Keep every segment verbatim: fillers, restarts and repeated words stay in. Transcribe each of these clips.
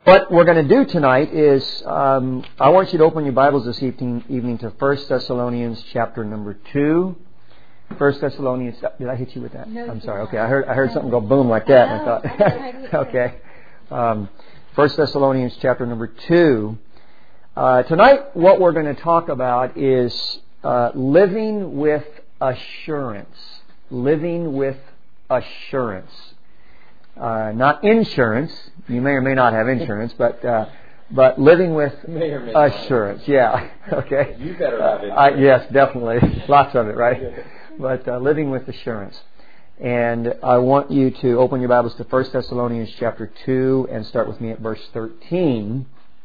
What we're going to do tonight is, um, I want you to open your Bibles this evening, evening to First Thessalonians chapter number two. First Thessalonians, did I hit you with that? No, I'm sorry. Okay, I heard I heard something go boom like that, and I thought, okay. Um, First Thessalonians chapter number two. Uh, tonight, what we're going to talk about is uh, living with assurance. Living with assurance. Uh, not insurance. You may or may not have insurance, but uh, but living with may or may assurance. Not. Yeah. Okay. You better have it. Uh, yes, definitely. Lots of it, right? But uh, living with assurance. And I want you to open your Bibles to First Thessalonians chapter two and start with me at verse thirteen.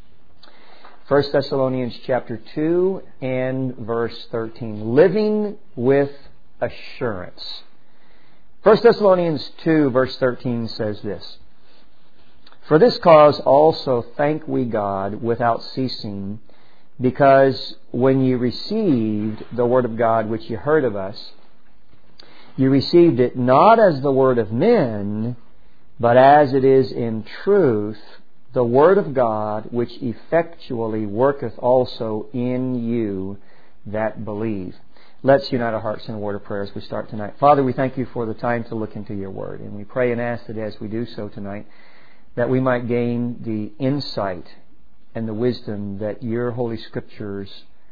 First Thessalonians chapter two and verse thirteen. Living with assurance. First Thessalonians two verse thirteen says this: For this cause also thank we God without ceasing, because when ye received the word of God which ye heard of us, ye received it not as the word of men, but as it is in truth, the word of God, which effectually worketh also in you that believe. Let's unite our hearts in a word of prayer as we start tonight. Father, we thank you for the time to look into your word. And we pray and ask that as we do so tonight, that we might gain the insight and the wisdom that your Holy Scriptures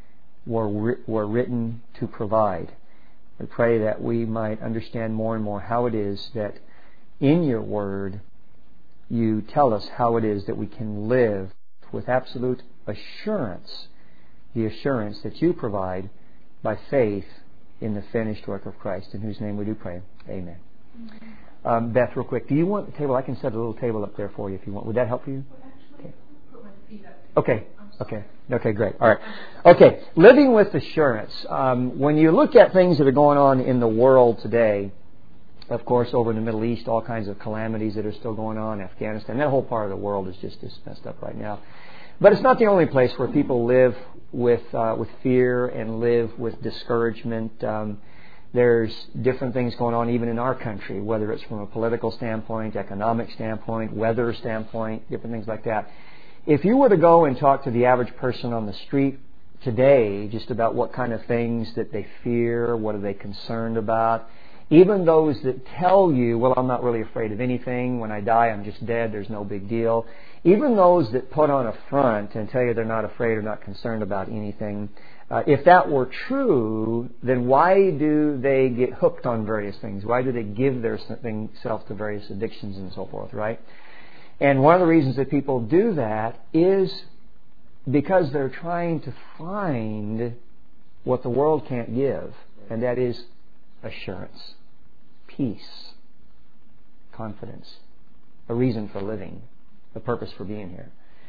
were, were written to provide. We pray that we might understand more and more how it is that in your word you tell us how it is that we can live with absolute assurance, the assurance that you provide by faith in the finished work of Christ, in whose name we do pray. Amen. Mm-hmm. Um, Beth, real quick, do you want the table? I can set a little table up there for you if you want. Would that help you? Well, actually, okay. Put my feet up. Okay. Okay. Okay, great. All right. Okay, living with assurance. Um, when you look at things that are going on in the world today, of course, over in the Middle East, all kinds of calamities that are still going on, Afghanistan, that whole part of the world is just, just messed up right now. But it's not the only place where people live with uh, with fear and live with discouragement. Um, there's different things going on even in our country, whether it's from a political standpoint, economic standpoint, weather standpoint, different things like that. If you were to go and talk to the average person on the street today just about what kind of things that they fear, what are they concerned about, even those that tell you, well, I'm not really afraid of anything. When I die, I'm just dead. There's no big deal. Even those that put on a front and tell you they're not afraid or not concerned about anything, uh, if that were true, then why do they get hooked on various things? Why do they give their self to various addictions and so forth, right? And one of the reasons that people do that is because they're trying to find what the world can't give, and that is assurance, peace, confidence, a reason for living, a purpose for being here.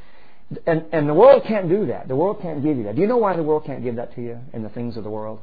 And and the world can't do that. The world can't give you that. Do you know why the world can't give that to you in the things of the world?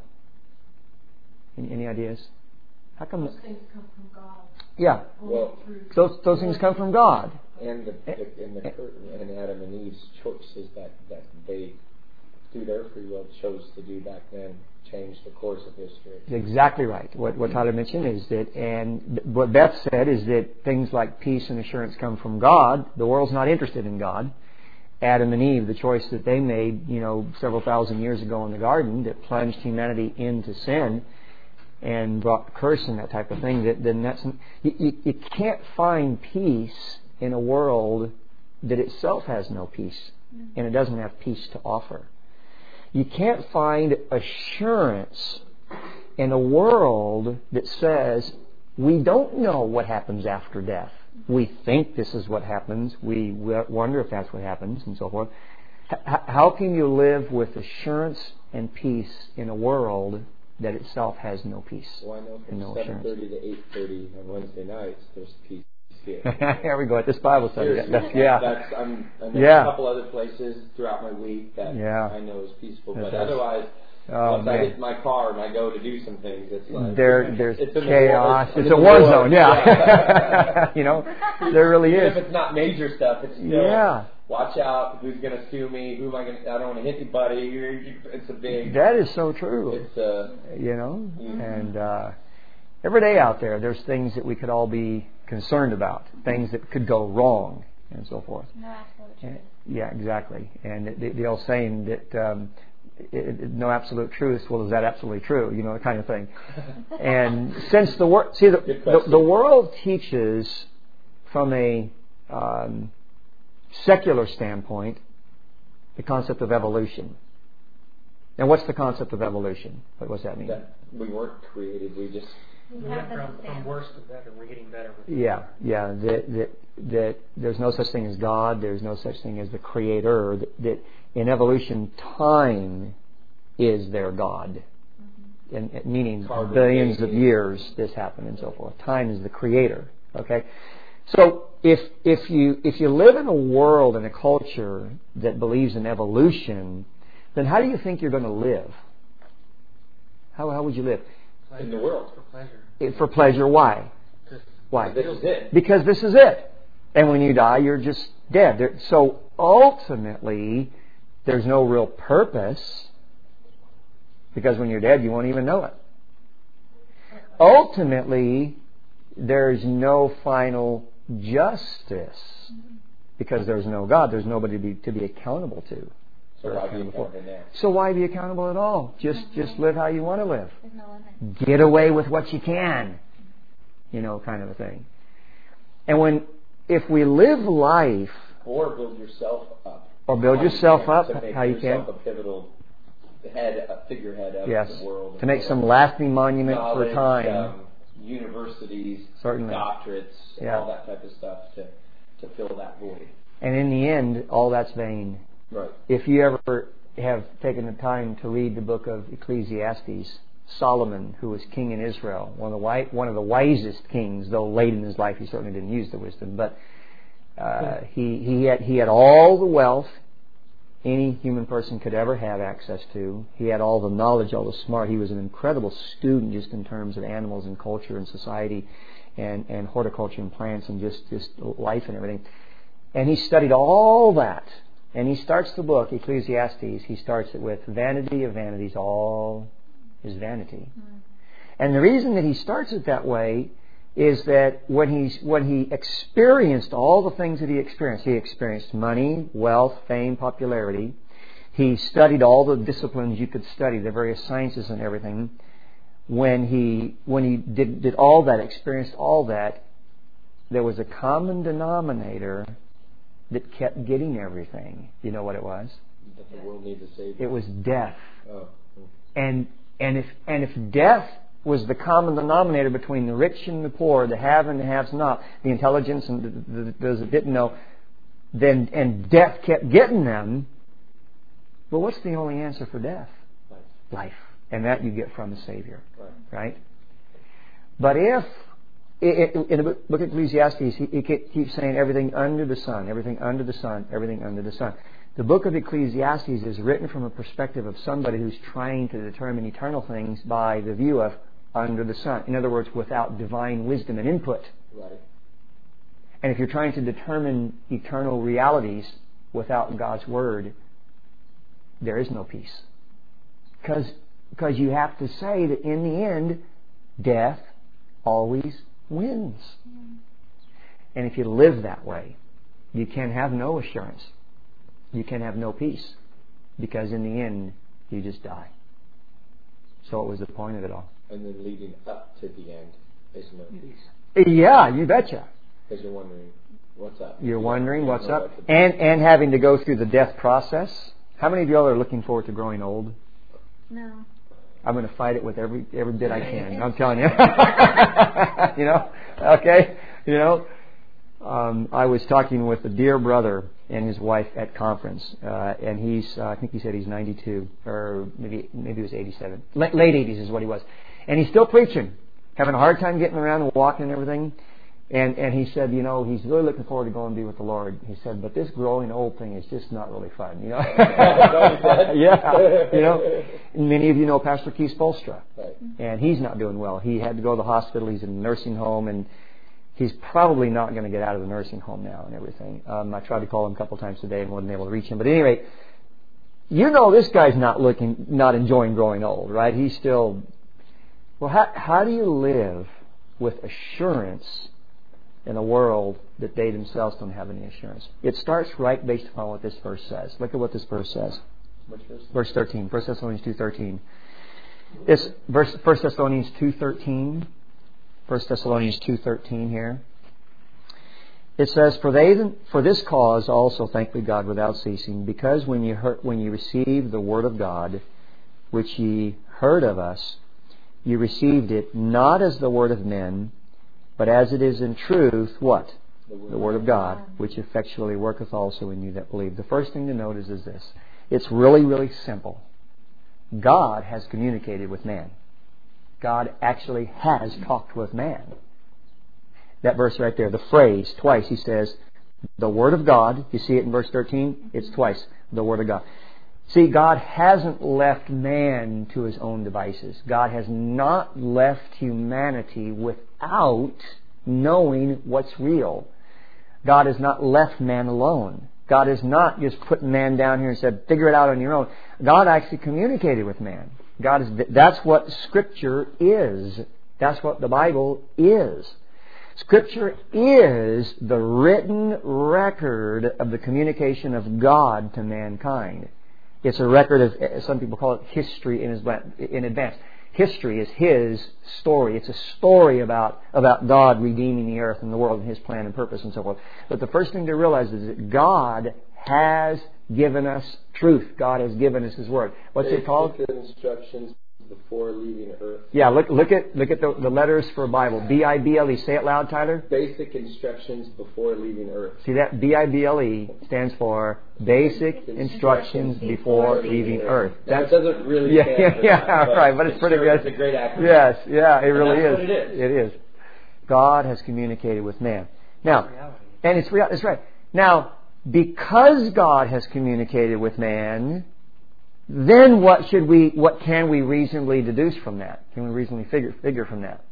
Any, any ideas? How come? Those things come from God. Yeah. Well, those those things come from God. And the, the and the and Adam and Eve's choices that, that they, through their free will, chose to do back then, changed the course of history. Exactly right. What what Tyler mentioned is that, and what Beth said is that things like peace and assurance come from God. The world's not interested in God. Adam and Eve, the choice that they made, you know, several thousand years ago in the garden, that plunged humanity into sin and brought curse and that type of thing. That then that's you, you, you can't find peace in a world that itself has no peace, and it doesn't have peace to offer. You can't find assurance in a world that says, we don't know what happens after death. We think this is what happens. We wonder if that's what happens, and so forth. H- how can you live with assurance and peace in a world that itself has no peace? Well, I know from no seven thirty to eight thirty on Wednesday nights, there's peace here. Here we go at this Bible study. Seriously, That's, yeah. That's, I'm, and there's yeah. a couple other places throughout my week that yeah. I know is peaceful, That's but right. otherwise, Oh, once man. I get in my car and I go to do some things, it's like there, there's it's in chaos. The war, it's, it's a war, war zone, zone, yeah. yeah. You know, there really Even is. if it's not major stuff, it's still, yeah. watch out, who's going to sue me, who am I going to, I don't want to hit anybody, it's a big... That is so true. It's uh, You know, mm-hmm. and uh, every day out there, there's things that we could all be concerned about, things that could go wrong. and so forth. No absolute truth. And, yeah, exactly. And the, the old saying that um, it, it, no absolute truth. Well, is that absolutely true? You know, the kind of thing. And since the world, see, the, the the world teaches from a um, secular standpoint the concept of evolution. And what's the concept of evolution? What does that mean? That we weren't created. We just We went from, from worse to better. We're getting better. With Yeah, yeah. That, that that there's no such thing as God. There's no such thing as the Creator. That, that in evolution, time is their God, mm-hmm. and, and meaning Carbon billions dating. of years this happened and so forth. Time is the Creator. Okay, so if if you if you live in a world and a culture that believes in evolution, then how do you think you're going to live? How how would you live? in the world. For pleasure. It, for pleasure. Why? Why? This is it. Because this is it. And when you die, you're just dead. There, so ultimately, there's no real purpose, because when you're dead, you won't even know it. Ultimately, there's no final justice, because there's no God. There's nobody to be, to be accountable to. So why be accountable now? So why be accountable at all? Just just live how you want to live. There's no limit. Get away with what you can. You know, kind of a thing. And when, if we live life, Or build yourself up. or build How you yourself can, up, to make how you yourself can, a pivotal head, a figurehead of yes, the world. to make some lasting monument Knowledge, for time. Um, universities, Certainly. doctorates, Yeah. all that type of stuff to, to fill that void. And in the end, all that's vain. Right. If you ever have taken the time to read the book of Ecclesiastes, Solomon, who was king in Israel, one of the wi- one of the wisest kings, though late in his life he certainly didn't use the wisdom, but uh, he he had he had all the wealth any human person could ever have access to. He had all the knowledge, all the smart. He was an incredible student just in terms of animals and culture and society and, and horticulture and plants and just, just life and everything. And he studied all that. And he starts the book, Ecclesiastes, he starts it with vanity of vanities, all is vanity. Mm. And the reason that he starts it that way is that when he, when he experienced all the things that he experienced, he experienced money, wealth, fame, popularity. He studied all the disciplines you could study, the various sciences and everything. When he, when he did, did all that, experienced all that, there was a common denominator that kept getting everything. You know what it was? That the world needs a savior. It was death. Oh. And and if and if death was the common denominator between the rich and the poor, the have and the haves not, the intelligence and the, the, those that didn't know, then and death kept getting them. Well, what's the only answer for death? Life. Life, and that you get from the Savior, Right? right? But if in the book of Ecclesiastes, he keeps saying everything under the sun, everything under the sun, everything under the sun. The book of Ecclesiastes is written from a perspective of somebody who's trying to determine eternal things by the view of under the sun. In other words, without divine wisdom and input. Right. And if you're trying to determine eternal realities without God's Word, there is no peace. Because because you have to say that in the end, death always wins. And if you live that way, you can have no assurance. You can have no peace. Because in the end, you just die. So what was the point of it all? And then leading up to the end is no peace. Yeah, you betcha. Because you're wondering, what's up? You're you wondering you what's know up. what to And and having to go through the death process. How many of y'all are looking forward to growing old? No. I'm going to fight it with every every bit I can. I'm telling you. You know? Okay? You know? Um, I was talking with a dear brother and his wife at conference, uh, and he's, uh, I think he said he's ninety-two, or maybe maybe he was eighty-seven. Late, late eighties is what he was. And he's still preaching, having a hard time getting around and walking and everything. And and he said, you know, he's really looking forward to going to be with the Lord. He said, but this growing old thing is just not really fun, you know. Yeah, you know. Many of you know Pastor Keith Spolstra, Right. and he's not doing well. He had to go to the hospital. He's in a nursing home, and he's probably not going to get out of the nursing home now and everything. Um, I tried to call him a couple times today and wasn't able to reach him. But at any rate, you know, this guy's not looking, not enjoying growing old, right? He's still. Well, how how do you live with assurance in a world that they themselves don't have any assurance. It starts right based upon what this verse says. Look at what this verse says. Which verse? Verse thirteen. First Thessalonians two thirteen. It's verse First Thessalonians two thirteen. First Thessalonians two thirteen here. It says, "For they for this cause also thank we God without ceasing, because when you heard, when you received the word of God, which ye heard of us, you received it not as the word of men, but as it is in truth," what? The word, the word of God, which effectually worketh also in you that believe. The first thing to note is, is this. It's really, really simple. God has communicated with man. God actually has talked with man. That verse right there, the phrase, twice he says, the Word of God. You see it in verse thirteen? It's twice, the Word of God. See, God hasn't left man to his own devices. God has not left humanity without knowing what's real. God has not left man alone. God has not just put man down here and said, figure it out on your own. God actually communicated with man. God is, that's what Scripture is. That's what the Bible is. Scripture is the written record of the communication of God to mankind. It's a record of, some people call it history in advance. History is His story. It's a story about, about God redeeming the earth and the world and His plan and purpose and so forth. But the first thing to realize is that God has given us truth. God has given us His Word. What's it called? Instructions before leaving earth. Yeah, look look at look at the, the letters for Bible. B I B L E. Say it loud, Tyler. Basic instructions before leaving earth. See that? B I B L E stands for Basic Instructions Before Leaving Earth. That doesn't really yeah, stand yeah, for yeah, that, but right, but it's pretty sure, good. It's a great acronym. Yes, yeah, it really and that's is. What it is. It is. God has communicated with man. Now, and it's real. It's right. Now, because God has communicated with man, then what should we? What can we reasonably deduce from that? Can we reasonably figure figure from that?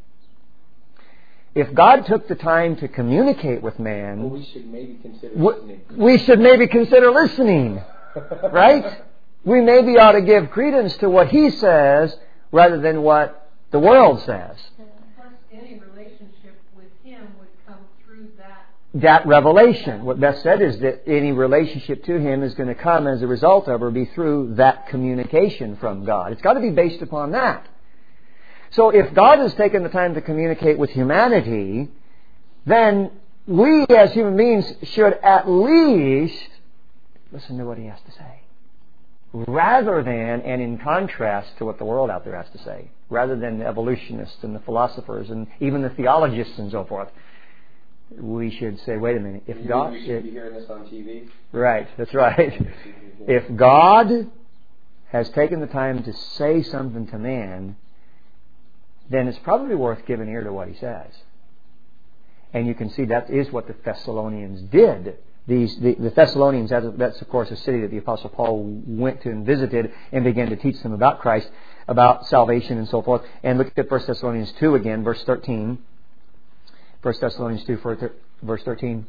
If God took the time to communicate with man, well, we should maybe consider we, listening. We should maybe consider listening, right? We maybe ought to give credence to what He says rather than what the world says. Plus, any relationship with Him would come through that. That revelation. What Beth said is that any relationship to Him is going to come as a result of or be through that communication from God. It's got to be based upon that. So if God has taken the time to communicate with humanity, then we as human beings should at least listen to what He has to say. Rather than, and in contrast to what the world out there has to say, rather than the evolutionists and the philosophers and even the theologists and so forth. We should say, wait a minute, if you God... We should if, be hearing this on T V? Right, that's right. If God has taken the time to say something to man, then it's probably worth giving ear to what He says. And you can see that is what the Thessalonians did. These the, the Thessalonians, that's of course a city that the Apostle Paul went to and visited and began to teach them about Christ, about salvation and so forth. And look at First Thessalonians two again, verse thirteen. First Thessalonians two, verse thirteen.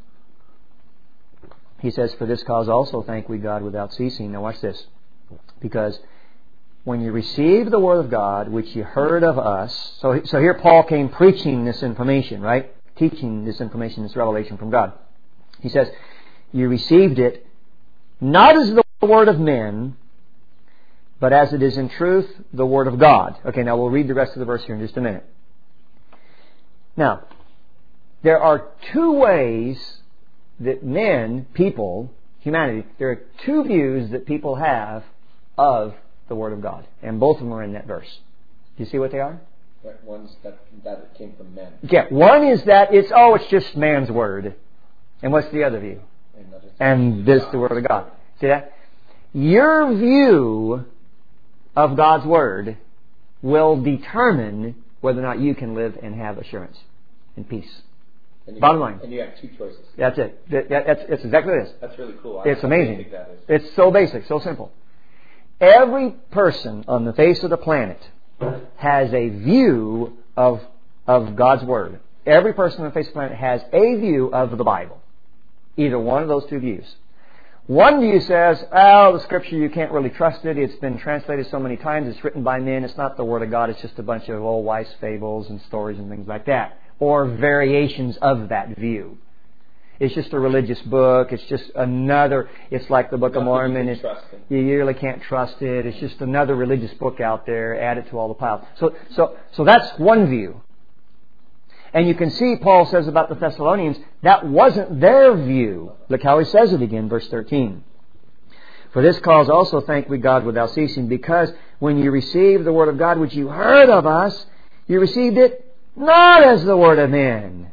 He says, "For this cause also thank we God without ceasing." Now watch this. Because when you receive the Word of God, which you heard of us... So, so here Paul came preaching this information, right? Teaching this information, this revelation from God. He says, you received it not as the word of men, but as it is in truth the Word of God. Okay, now we'll read the rest of the verse here in just a minute. Now, there are two ways that men, people, humanity, there are two views that people have of the Word of God. And both of them are in that verse. Do you see what they are? That one's that, that it came from men. Yeah, one is that it's, oh, it's just man's Word. And what's the other view? And this is the Word of God. See that? Your view of God's Word will determine whether or not you can live and have assurance and peace. And Bottom have, line. And you have two choices. That's it. That, that, that's, that's exactly what it is. That's really cool. It's I amazing. think that is. It's so basic, so simple. Every person on the face of the planet has a view of, of God's Word. Every person on the face of the planet has a view of the Bible. Either one of those two views. One view says, oh, the Scripture, you can't really trust it. It's been translated so many times. It's written by men. It's not the Word of God. It's just a bunch of old wise fables and stories and things like that. or variations of that view. It's just a religious book. It's just another, it's like the Book of Mormon. You, It's, you really can't trust it. It's just another religious book out there added to all the piles. So, so, so that's one view. And you can see Paul says about the Thessalonians, that wasn't their view. Look how he says it again, verse thirteen. For this cause also thank we God without ceasing, because when you received the word of God which you heard of us, you received it not as the word of men.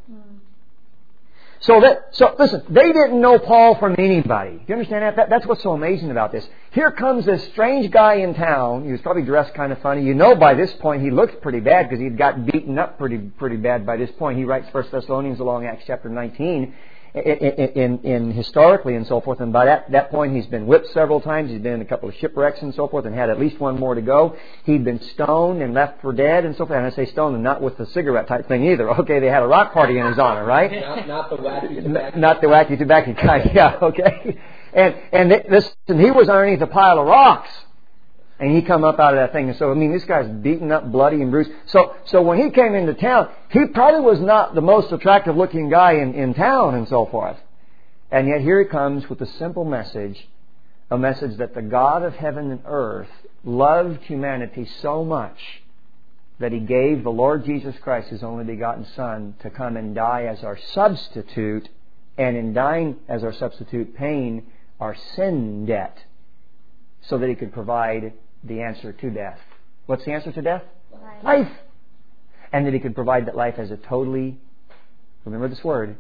So that, so listen, they didn't know Paul from anybody. Do you understand that? that? That's what's so amazing about this. Here comes this strange guy in town. He was probably dressed kind of funny. You know, by this point he looked pretty bad because he'd got beaten up pretty pretty bad by this point. He writes First Thessalonians along Acts chapter nineteen. In, in, in historically and so forth, and by that, that point he's been whipped several times, he's been in a couple of shipwrecks and so forth, and had at least one more to go. He'd been stoned and left for dead and so forth. And I say stoned, and not with the cigarette type thing either. Okay, they had a rock party in his honor, right? Not, not the wacky tobacco. Not the wacky tobacco kind, yeah, okay. And and this, and he was underneath a pile of rocks. And he come up out of that thing. And so, I mean, this guy's beaten up, bloody, and bruised. So, so when he came into town, he probably was not the most attractive looking guy in, in town and so forth. And yet here he comes with a simple message, a message that the God of heaven and earth loved humanity so much that He gave the Lord Jesus Christ, His only begotten Son, to come and die as our substitute, and in dying as our substitute, paying our sin debt, so that He could provide the answer to death. What's the answer to death? Life. Life. And that He could provide that life as a totally, remember this word,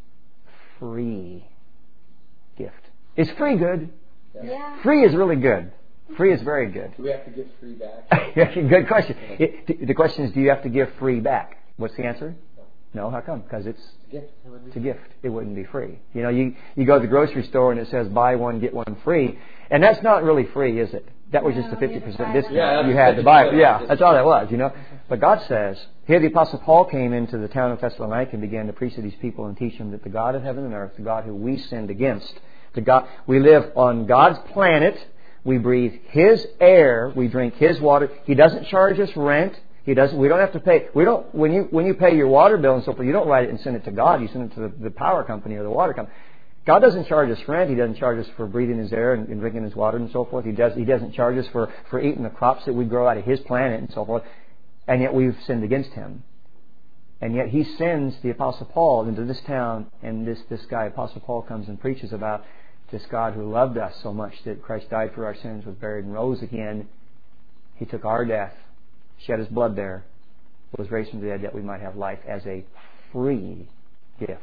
free gift. Is free good? Yeah. Free is really good. Free is very good. Do we have to give free back? Good question. It, the question is, do you have to give free back? What's the answer? No. How come? Because it's it's a gift. It wouldn't be free. You know, you, you go to the grocery store and it says buy one, get one free. And that's not really free, is it? That was just a fifty percent discount. Yeah, you had to buy it. Yeah, that's all that was, you know. But God says, here the Apostle Paul came into the town of Thessalonica and began to preach to these people and teach them that the God of heaven and earth, the God who we sinned against, the God, we live on God's planet, we breathe His air, we drink His water. He doesn't charge us rent. He doesn't. We don't have to pay. We don't. When you when you pay your water bill and so forth, you don't write it and send it to God. You send it to the, the power company or the water company. God doesn't charge us rent. He doesn't charge us for breathing His air and, and drinking His water and so forth. He does. He doesn't charge us for, for eating the crops that we grow out of His planet and so forth. And yet we've sinned against Him. And yet He sends the Apostle Paul into this town, and this this guy Apostle Paul comes and preaches about this God who loved us so much that Christ died for our sins, was buried and rose again. He took our death, shed His blood there, was raised from the dead that we might have life as a free gift.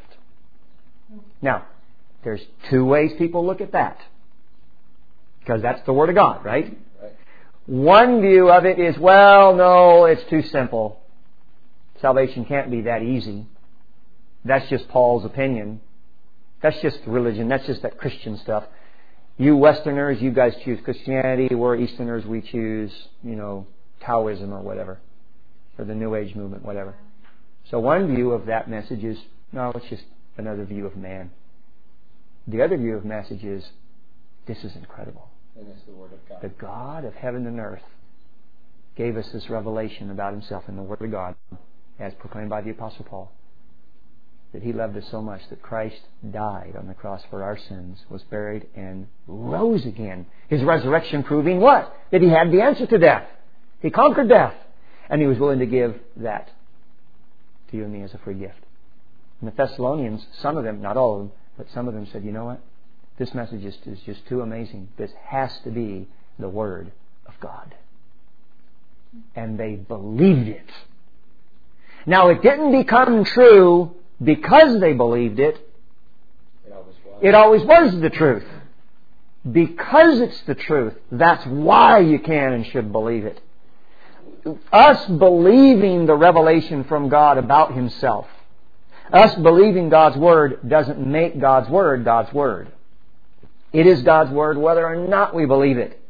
Now, there's two ways people look at that. Because that's the Word of God, right? Right. One view of it is, well, no, it's too simple. Salvation can't be that easy. That's just Paul's opinion. That's just religion. That's just that Christian stuff. You Westerners, you guys choose Christianity. We're Easterners, we choose, you know, Taoism or whatever. Or the New Age movement, whatever. So one view of that message is, no, it's just another view of man. The other view of message is, this is incredible. And it's the Word of God. The God of heaven and earth gave us this revelation about Himself in the Word of God, as proclaimed by the Apostle Paul. That He loved us so much that Christ died on the cross for our sins, was buried, and rose again. His resurrection proving what? That He had the answer to death. He conquered death. And He was willing to give that to you and me as a free gift. And the Thessalonians, some of them, not all of them, but some of them said, you know what? This message is, is just too amazing. This has to be the Word of God. And they believed it. Now, it didn't become true because they believed it. It always was. It always was the truth. Because it's the truth, that's why you can and should believe it. Us believing the revelation from God about Himself, us believing God's Word doesn't make God's Word God's Word. It is God's Word whether or not we believe it.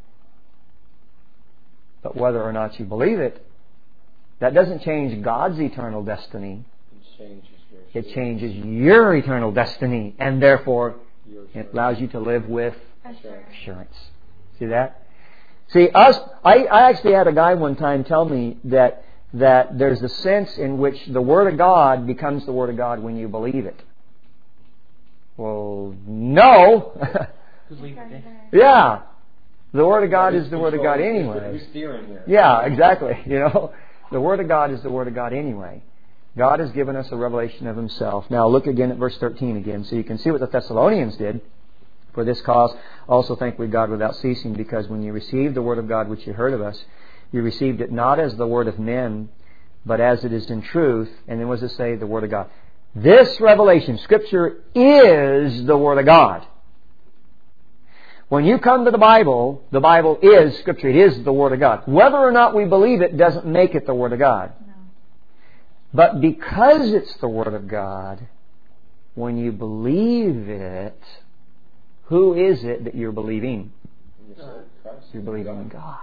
But whether or not you believe it, that doesn't change God's eternal destiny. It changes yours. It changes your eternal destiny, and therefore it allows you to live with assurance. See that? See, us, I, I actually had a guy one time tell me that that there's a sense in which the Word of God becomes the Word of God when you believe it. Well, no. Yeah. The Word of God is the Word of God anyway. Yeah, exactly. You know, the Word of God is the Word of God anyway. God has given us a revelation of Himself. Now look again at verse thirteen again, so you can see what the Thessalonians did. For this cause also thank we God without ceasing, because when you received the Word of God which you heard of us, you received it not as the word of men, but as it is in truth. And then what does it say? The Word of God. This revelation, Scripture, is the Word of God. When you come to the Bible, the Bible is Scripture. It is the Word of God. Whether or not we believe it doesn't make it the Word of God. No. But because it's the Word of God, when you believe it, who is it that you're believing? You're believing in God.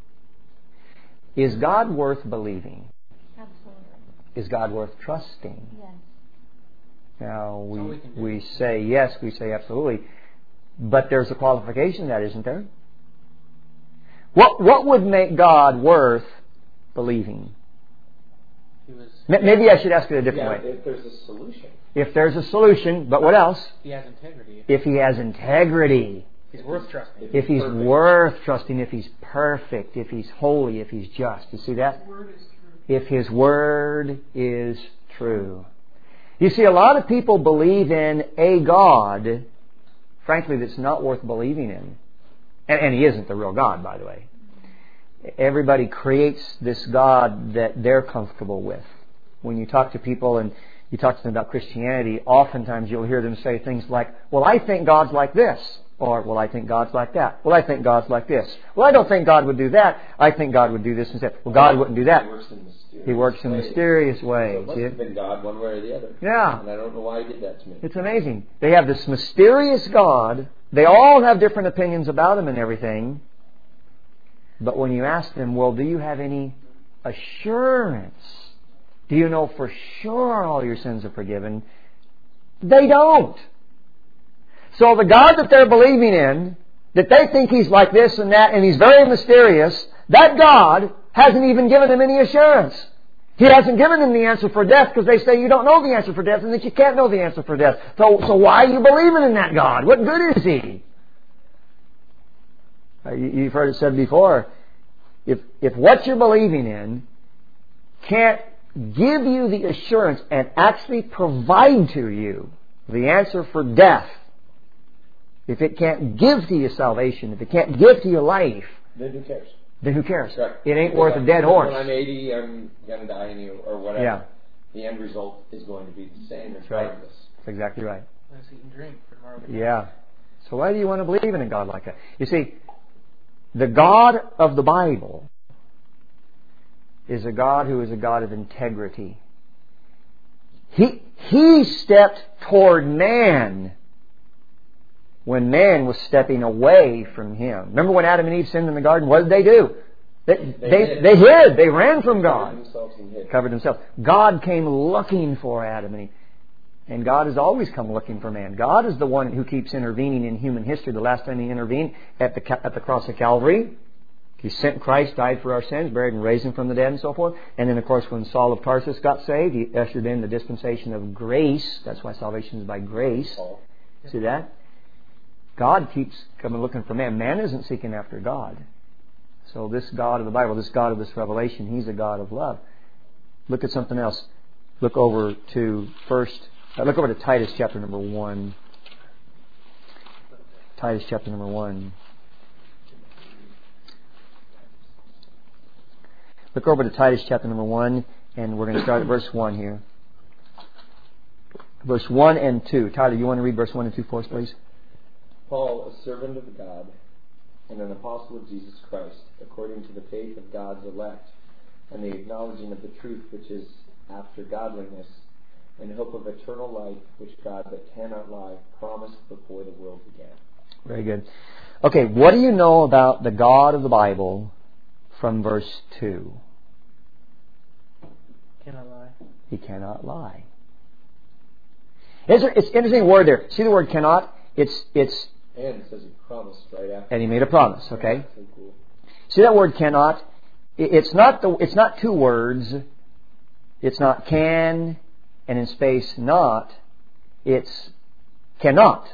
Is God worth believing? Absolutely. Is God worth trusting? Yes. Now, we, we can do. we say yes, we say absolutely. But there's a qualification to that, isn't there? What what would make God worth believing? He was, Maybe I should ask it a different Yeah, way. if there's a solution. If there's a solution, but what else? he has integrity. If He has integrity. He's worth trusting. If He's Perfect. worth trusting, if He's perfect, if He's holy, if He's just. You see that? Word is true. If His Word is true. You see, a lot of people believe in a God, frankly, that's not worth believing in. And, and He isn't the real God, by the way. Everybody creates this God that they're comfortable with. When you talk to people and you talk to them about Christianity, oftentimes you'll hear them say things like, well, I think God's like this. Or, well, I think God's like that. Well, I think God's like this. Well, I don't think God would do that. I think God would do this instead. Well, God wouldn't do that. He works in mysterious He works in ways. mysterious So ways. it must have been God one way or the other. Yeah. And I don't know why He did that to me. It's amazing. They have this mysterious God. They all have different opinions about Him and everything. But when you ask them, well, do you have any assurance? Do you know for sure all your sins are forgiven? They don't. So the God that they're believing in, that they think He's like this and that, and He's very mysterious, that God hasn't even given them any assurance. He hasn't given them the answer for death, because they say you don't know the answer for death and that you can't know the answer for death. So, so why are you believing in that God? What good is He? Uh, you, you've heard it said before, if, if what you're believing in can't give you the assurance and actually provide to you the answer for death, if it can't give to you salvation, if it can't give to you life, Then who cares? then who cares? Right. It ain't Because worth a dead when horse. I'm eighty, I'm going to die any, or whatever. Yeah. The end result is going to be the same That's right. regardless. That's exactly right. Let's eat and drink for tomorrow. Yeah. So why do you want to believe in a God like that? You see, the God of the Bible is a God who is a God of integrity. He, he stepped toward man when man was stepping away from Him. Remember when Adam and Eve sinned in the garden? What did they do? They, they, they, hid. they hid. They ran from God. Covered themselves and hid. Covered themselves. God came looking for Adam and Eve. And God has always come looking for man. God is the one who keeps intervening in human history. The last time He intervened at the, at the cross of Calvary, He sent Christ, died for our sins, buried and raised Him from the dead and so forth. And then, of course, when Saul of Tarsus got saved, He ushered in the dispensation of grace. That's why salvation is by grace. Paul. See that? God keeps coming looking for man. Man isn't seeking after God. So this God of the Bible, this God of this revelation, He's a God of love. Look at something else. Look over to first, uh, look over to Titus chapter number one. Titus chapter number one. Look over to Titus chapter number one, and we're going to start at verse one here. Verse one and two. Tyler, you want to read verse one and two for us, please? Paul, a servant of God and an apostle of Jesus Christ, according to the faith of God's elect, and the acknowledging of the truth which is after godliness, in hope of eternal life, which God that cannot lie promised before the world began. Very good. Okay, what do you know about the God of the Bible from verse two? Cannot lie. He cannot lie. It's an interesting word there. See the word cannot? It's it's And it says He promised right after. and He made a promise, okay? So cool. See that word cannot? it's not the, it's not two words. It's not can and in space not. It's cannot.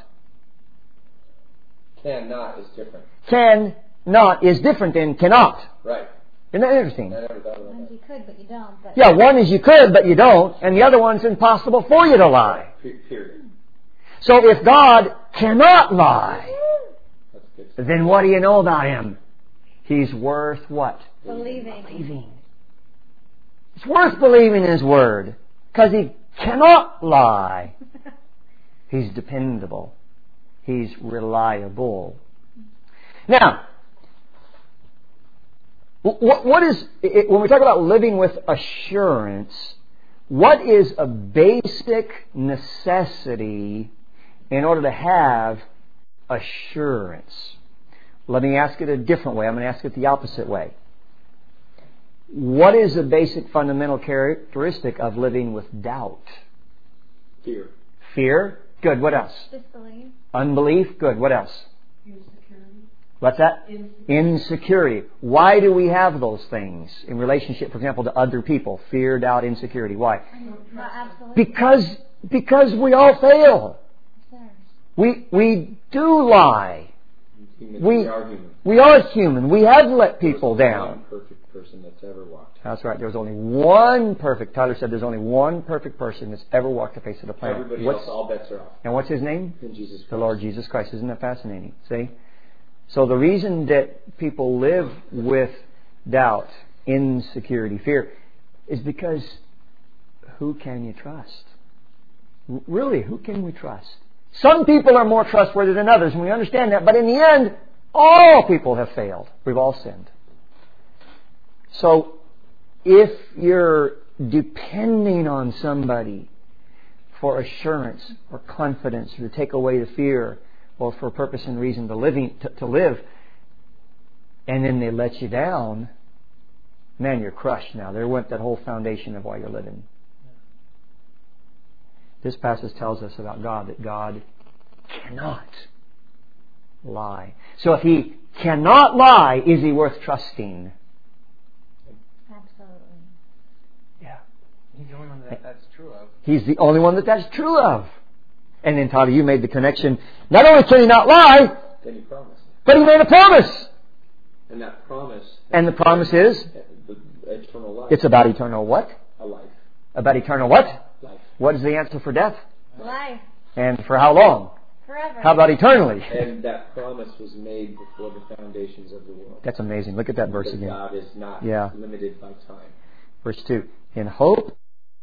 Cannot is different. Can not is different than cannot. Right. Isn't that interesting? I never thought about Ones that. you could, but you don't. But Yeah, one is you could, but you don't, and the other one's impossible for you to lie. Pe- Period. So if God cannot lie, That's good. then what do you know about Him? He's worth what? believing. Believing. It's worth believing His Word, because He cannot lie. He's dependable. He's reliable. Now, what, what is, when we talk about living with assurance, what is a basic necessity in order to have assurance? Let me ask it a different way. I'm going to ask it the opposite way. What is a basic fundamental characteristic of living with doubt? Fear. Fear? Good. What else? Disbelief. Unbelief? Good. What else? Insecurity. What's that? Insecurity. Insecurity. Why do we have those things in relationship, for example, to other people? Fear, doubt, insecurity. Why? Not absolutely. Because because we all fail. Sirs. We we do lie. Human, We- we are human. We are human. We have let people There's down. One perfect person that's ever walked. That's right. There's only one perfect. Tyler said there's only one perfect person that's ever walked the face of the planet. Everybody What's- else, all bets are off. and what's his name? In Jesus Christ. The Lord Jesus Christ. Isn't that fascinating? See? So the reason that people live with doubt, insecurity, fear, is because who can you trust? R- Really, who can we trust? Some people are more trustworthy than others, and we understand that, but in the end, all people have failed. We've all sinned. So, if you're depending on somebody for assurance or confidence or to take away the fear or for purpose and reason to, living, to, to live, and then they let you down, man, you're crushed now. There went that whole foundation of why you're living. This passage tells us about God, that God cannot lie. So if He cannot lie, is He worth trusting? Absolutely. Yeah. He's the only one that that's true of. He's the only one that that's true of. And then, Todd, you made the connection. Not only can He not lie, Then He promised. but He made a promise. And that promise. And the promise is? The eternal life. It's about eternal what? A life. About eternal what? Life. What is the answer for death? Life. And for how long? Forever. How about eternally? And that promise was made before the foundations of the world. That's amazing. Look at that verse Because again. God is not Yeah. limited by time. Verse two. In hope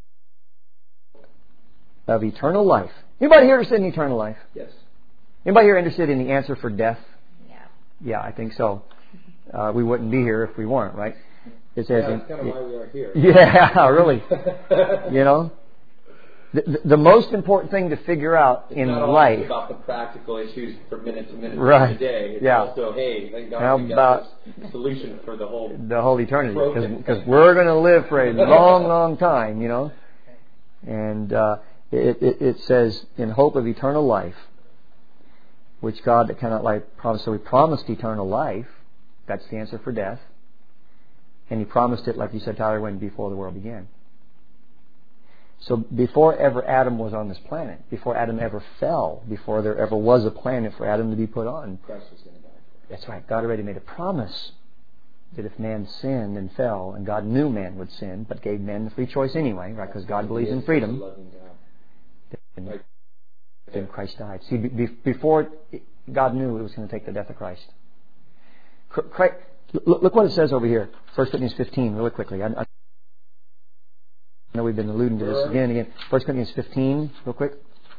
of eternal life. Anybody here interested in eternal life? Yes. Anybody here interested in the answer for death? Yeah. Yeah, I think so. Uh, we wouldn't be here if we weren't, right? It says, Yeah, in- that's kind of why we are here. yeah, really. You know, the, the, the most important thing to figure out It's in not all life. about the practical issues from minute to minute Right. of the day. It's Yeah. also, hey, thank God How we got about this solution for the whole. the whole eternity, Broken. because we're going to live for a long, long time, you know. And uh, it, it, it says, in hope of eternal life, which God that cannot lie promised. So He promised eternal life. That's the answer for death. And He promised it, like you said, Tyler, when before the world began. So before ever Adam was on this planet, before Adam ever fell, before there ever was a planet for Adam to be put on, Christ was going to die. that's right, God already made a promise that if man sinned and fell, and God knew man would sin, but gave man the free choice anyway, right, because God believes in freedom, He's a loving God. then, Right. then Christ died. See, be, before God knew it was going to take the death of Christ. Christ, look, look what it says over here, First Corinthians fifteen, really quickly. I, I know we've been alluding to this again and again. First Corinthians fifteen, real quick.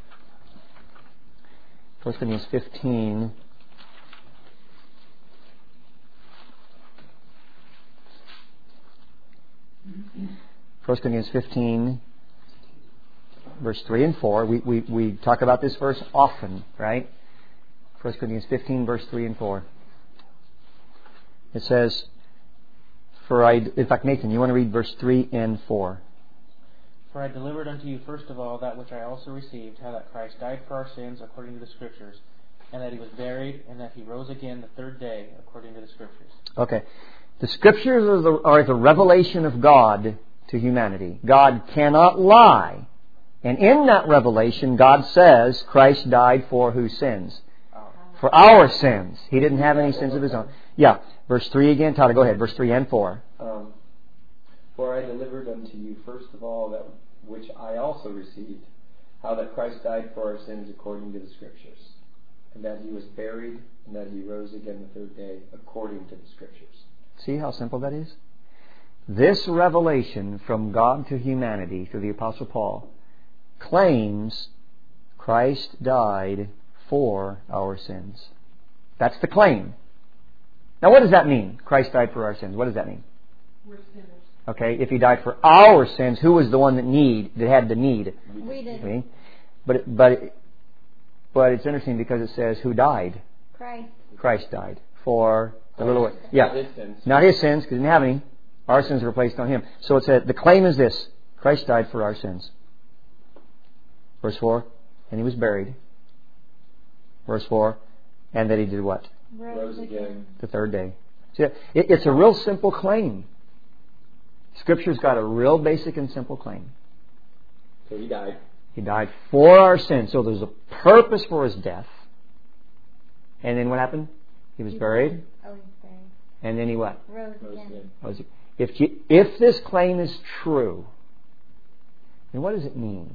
First Corinthians fifteen. First Corinthians fifteen, verse three and four. We, we, we talk about this verse often, right? First Corinthians fifteen, verse three and four. It says, for I, in fact, Nathan, you want to read verse three and four? For I delivered unto you first of all that which I also received, how that Christ died for our sins according to the Scriptures, and that he was buried, and that he rose again the third day, according to the Scriptures. Okay. The Scriptures are the, are the revelation of God to humanity. God cannot lie. And in that revelation, God says Christ died for whose sins? For our sins. He didn't have any sins of His own. Yeah. Verse three again. Tyler, go ahead. Verse three and four. Um, For I delivered unto you first of all that which I also received, how that Christ died for our sins according to the Scriptures, and that He was buried, and that He rose again the third day according to the Scriptures. See how simple that is? This revelation from God to humanity through the Apostle Paul claims Christ died for our sins. That's the claim. Now what does that mean? Christ died for our sins. What does that mean? We're sinners. Okay, if He died for our sins, who was the one that need that had the need? We did. Okay? But it, but it, but it's interesting because it says who died? Christ. Christ died for the little yeah, Not His sins. not His sins because He didn't have any. Our sins were placed on Him. So it said the claim is this: Christ died for our sins. Verse four, and He was buried. Verse four, and that He did what? Rose again. The third day. See, it, it's a real simple claim. Scripture's got a real basic and simple claim. So He died. He died for our sins. So there's a purpose for His death. And then what happened? He was buried. Oh, he's buried. And then He what? Rose Rose again. again. Was he- If, you, if this claim is true, then what does it mean?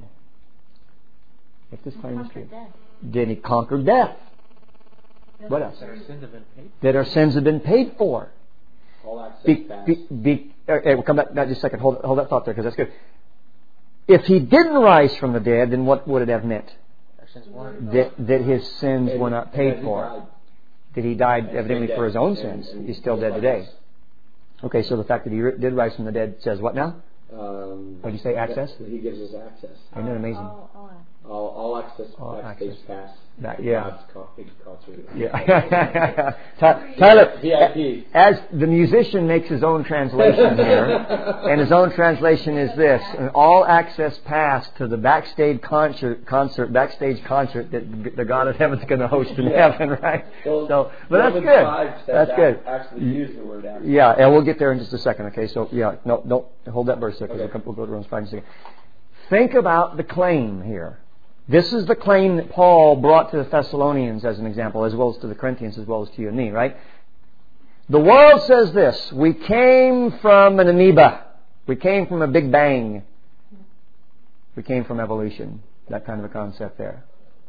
If this claim is true. Conquered death. Did He conquer death? What else? That our sins have been paid. That our sins have been paid for. All access Be, passed. be, be, okay, we'll come back now just a second. Hold, hold that thought there because that's good. If He didn't rise from the dead, then what would it have meant? Our sins weren't. That, that His sins And- were not and paid He for. died. That He died And evidently stayed for His dead. own And- sins. and He's still just dead like today. us. Okay, so the fact that He did rise from the dead says what now? Um, What did you say, access? that He gives us access. Isn't that amazing? All, all, All, all access All backstage access. pass. That- to yeah. God's co- big concert. Yeah. Ty- Tyler, V I P. as the musician makes his own translation here, and his own translation is this: an all access pass to the backstage concert, concert, backstage concert that the God of Heaven's going to host in Yeah. heaven, right? Well, So, but that's Romans good. five says That's that good. Actually, use the word access. Yeah, and we'll get there in just a second. Okay, so yeah, no, don't hold that verse there because Okay. we'll, come- we'll go to Romans five in a second. Think about the claim here. This is the claim that Paul brought to the Thessalonians as an example, as well as to the Corinthians, as well as to you and me, right? The world says this: we came from an amoeba. We came from a big bang. We came from evolution. That kind of a concept there.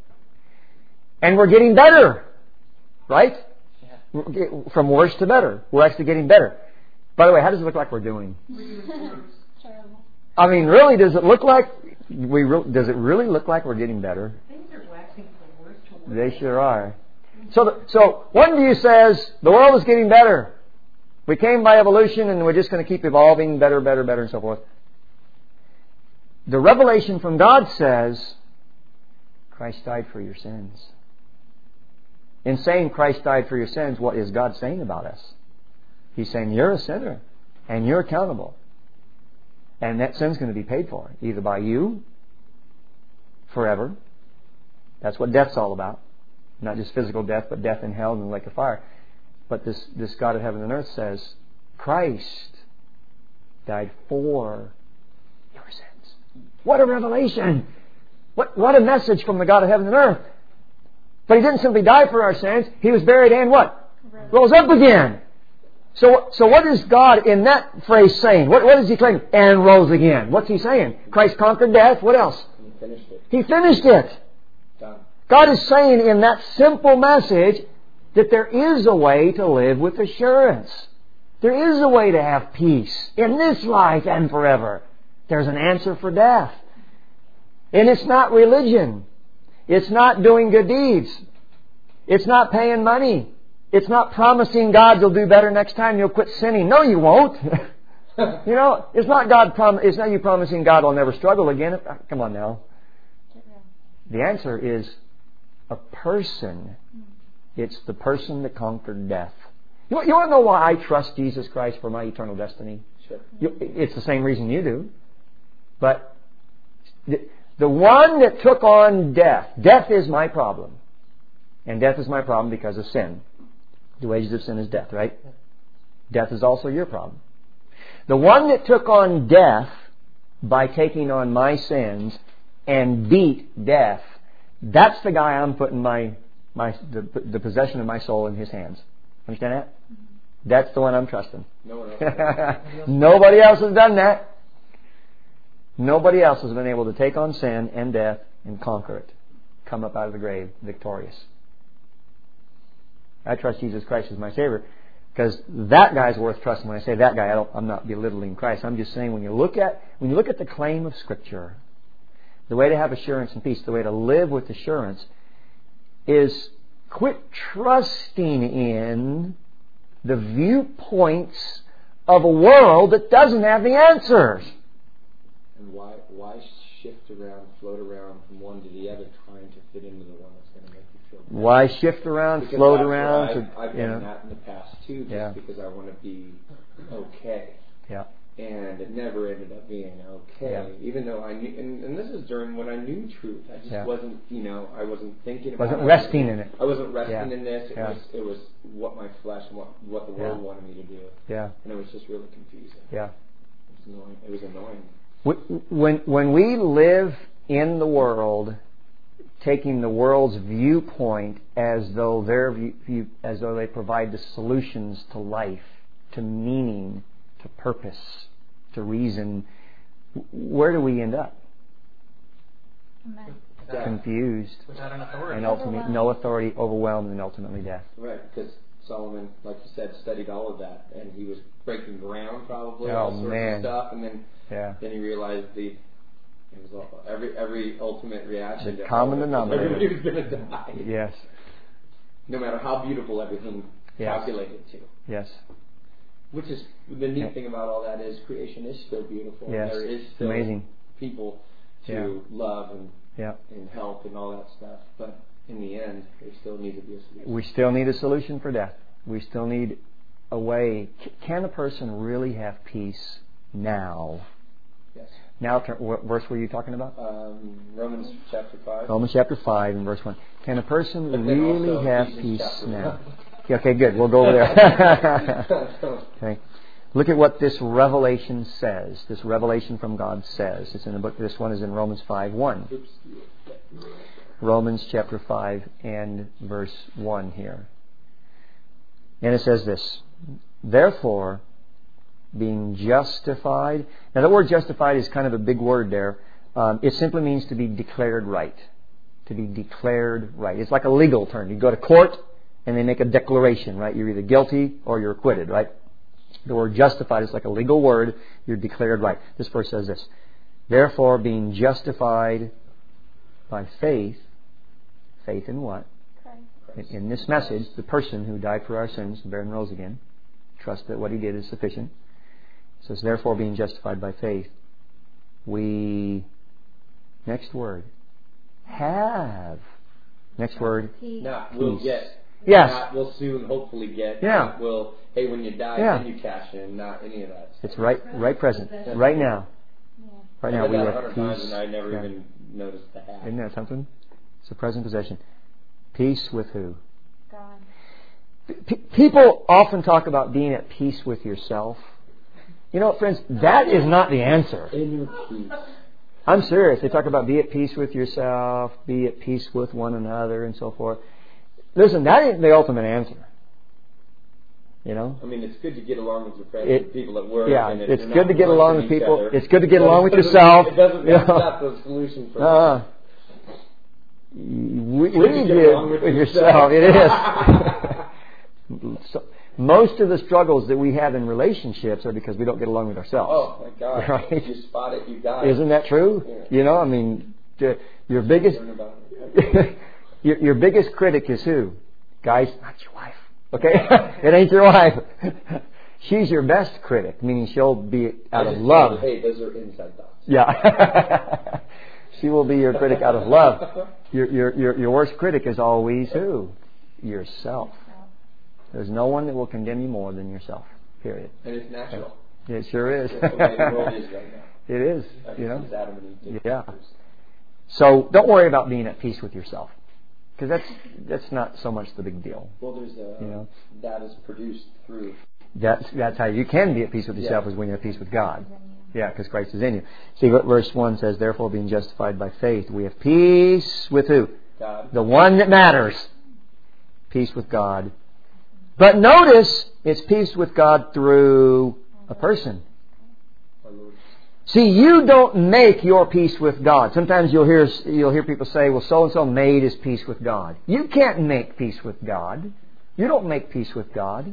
And we're getting better, right? We're get- From worse to better. We're actually getting better. By the way, how does it look like we're doing? Terrible. I mean, really, does it look like we? Re- does it really look like we're getting better? Things are waxing from worse to worse. They sure are. So, the, so one view says the world is getting better. We came by evolution, and we're just going to keep evolving better, better, better, and so forth. The revelation from God says Christ died for your sins. In saying Christ died for your sins, what is God saying about us? He's saying you're a sinner, and you're accountable. And that sin's going to be paid for, either by you, forever. That's what death's all about. Not just physical death, but death in hell and the lake of fire. But this, this God of heaven and earth says, Christ died for your sins. What a revelation! What, what a message from the God of heaven and earth. But He didn't simply die for our sins. He was buried and what? Rose up again. So, so what is God in that phrase saying? What, what is He claiming? And rose again. What's He saying? Christ conquered death. What else? He finished it. He finished it. Done. God is saying in that simple message that there is a way to live with assurance. There is a way to have peace in this life and forever. There's an answer for death. And it's not religion. It's not doing good deeds. It's not paying money. It's not promising God you'll do better next time, you'll quit sinning. No, you won't. You know, it's not God. Prom- it's not you promising God will never struggle again. Come on now. The answer is a person. It's the person that conquered death. You, you want to know why I trust Jesus Christ for my eternal destiny? Sure. You, it's the same reason you do. But the, the one that took on death, death is my problem. And death is my problem because of sin. The wages of sin is death, right? Death is also your problem. The one that took on death by taking on my sins and beat death, that's the guy I'm putting my, my the, the possession of my soul in his hands. Understand that? That's the one I'm trusting. No one else. Nobody else has done that. Nobody else has been able to take on sin and death and conquer it. Come up out of the grave victorious. I trust Jesus Christ as my Savior because that guy's worth trusting. When I say that guy, I don't, I'm not belittling Christ. I'm just saying when you look at when you look at the claim of Scripture, the way to have assurance and peace, the way to live with assurance, is quit trusting in the viewpoints of a world that doesn't have the answers. And why why shift around, float around from one to the other, trying to fit into the one that's going to make you feel better? Why shift around, because float I've, around? I've, to, I've you done know. that in the past too, just Yeah. because I want to be okay. Yeah. And it never ended up being okay. Yeah. Even though I knew, and, and this is during when I knew truth. I just Yeah. wasn't, you know, I wasn't thinking about Wasn't it. resting in it. I wasn't resting Yeah. in this. It Yeah. was it was what my flesh and what, what the world Yeah. wanted me to do. Yeah. And it was just really confusing. Yeah. It was annoying. It was annoying. When when we live in the world, taking the world's viewpoint as though their view, view, as though they provide the solutions to life, to meaning, to purpose, to reason, where do we end up? Amen. Yeah. Confused, Without an authority. and ultimately no authority, overwhelmed, and ultimately death. Right, because Solomon, like you said, studied all of that, and he was breaking ground probably, Oh, all sorts man. of stuff, and then Yeah. then he realized the it was all, every every ultimate reaction. The to common all of it, denominator. everybody was going to die. Yes. No matter how beautiful everything Yes. calculated to. Yes. Which is the neat Yeah. thing about all that is creation is still beautiful. Yes. There is still Amazing. people to Yeah. love and Yeah. and help and all that stuff. But in the end, there still needs to be a solution. We still need a solution for death. We still need a way. C- Can a person really have peace now? Yes. Now, turn, what verse were you talking about? Um, Romans chapter five. Romans chapter five and verse one. Can a person But then really also have Ephesians peace chapter now? one. Yeah, okay, good. We'll go over there. Okay. Look at what this revelation says. This revelation from God says. It's in the book. This one is in Romans five one. Oops. Romans chapter five and verse one here. And it says this: Therefore, being justified. Now, the word justified is kind of a big word there. Um, it simply means to be declared right. To be declared right. It's like a legal term. You go to court and they make a declaration, right? You're either guilty or you're acquitted, right? The word justified is like a legal word. You're declared right. This verse says this: Therefore, being justified by faith, faith in what? Christ. In, in this message, the person who died for our sins, and buried and rose again, trust that what He did is sufficient. It says, therefore, being justified by faith, we, next word, have. Next word, Peace. Not will Peace. get. Yes. Not will soon hopefully get. Yeah. Not will, hey, when you die, Yeah. then you cash in. Not any of that stuff. it's right, right present, right now. Yeah. Right I now read we that a have hundred times peace. and I never Yeah. even noticed the hat. Isn't that something? It's a present possession. Peace with who? God. P- people often talk about being at peace with yourself. You know, friends, that is not the answer. Inner peace. I'm serious. They talk about be at peace with yourself, be at peace with one another, and so forth. Listen, that ain't the ultimate answer. You know? I mean, it's good to get along with your friends It- and people at work. yeah, and if it's you're good not to get along with punching each people. other. It's good to get But along it with doesn't- yourself. It doesn't. You That's know? not the solution for Uh, we, we Good to need get to along with with yourself. yourself. It is. So, most of the struggles that we have in relationships are because we don't get along with ourselves. Oh my God! Right? If you spot it, you got it. Isn't that true? Yeah. You know, I mean, the- your biggest Learn about it. your, your biggest critic is who? Guys, not your wife. Okay? It ain't your wife. She's your best critic, meaning she'll be out I of just love. told her, hey, those are inside thoughts. Yeah. She will be your critic out of love. Your, your, your, your worst critic is always who? Yourself. There's no one that will condemn you more than yourself. Period. And it's natural. It sure is. That's the way the world is right now. It is. Ever You know? since Adam and Eve did Yeah. it first. So don't worry about being at peace with yourself. Because that's that's not so much the big deal. Well, there's a, You know? that is produced through. That's that's how you can be at peace with yourself, Yeah. is when you're at peace with God. Yeah, because Christ is in you. See what verse one says, therefore being justified by faith, we have peace with who? God. The one that matters. Peace with God. But notice, it's peace with God through a person. Our Lord. See, you don't make your peace with God. Sometimes you'll hear you'll hear people say, well, so-and-so made his peace with God. You can't make peace with God. You don't make peace with God.